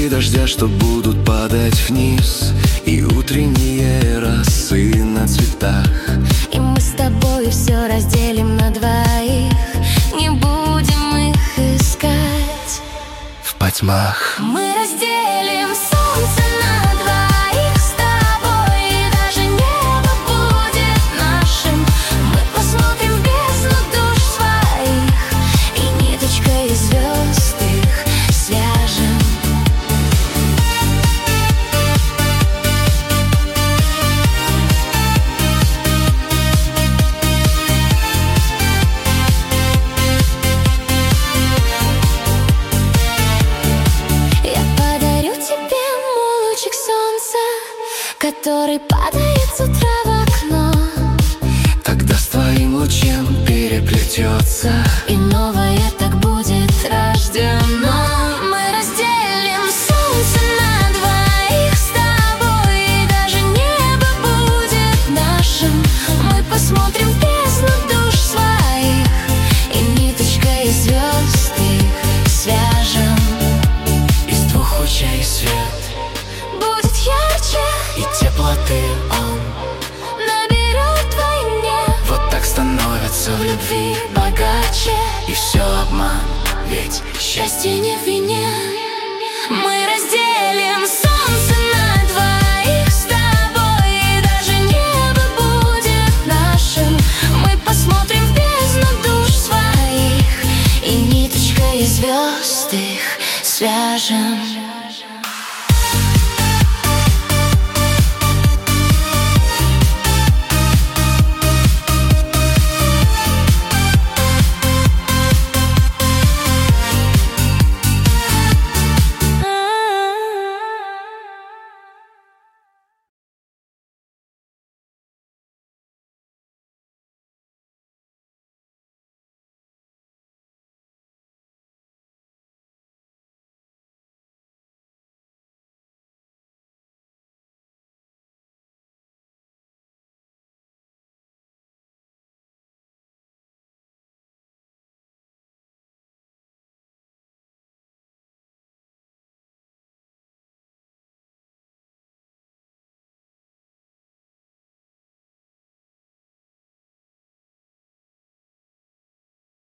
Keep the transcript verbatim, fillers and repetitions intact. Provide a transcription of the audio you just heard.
Капли дождя, что будут падать вниз, и утренние росы на цветах. И мы с тобой все разделим на двоих, не будем их искать в потьмах. Мы разделим солнце на двоих с тобой, и даже небо будет нашим. Мы посмотрим в бездну душ своих, и ниточкой звезд их свяжем. Который падает с утра в окно, тогда с твоим лучем переплетется, и новое так будет рождено. Мы разделим солнце на двоих с тобой, и даже небо будет нашим. Мы посмотрим в бездну душ своих, и ниточкой звезд их свяжем. Из двух лучей свет будет ярче, и теплоты он наберет войне. Вот так становятся в любви богаче. И все обман, ведь счастье не в вине. Мы разделим солнце на двоих с тобой, и даже небо будет нашим. Мы посмотрим в бездну душ своих, и ниточкой звезд их свяжем.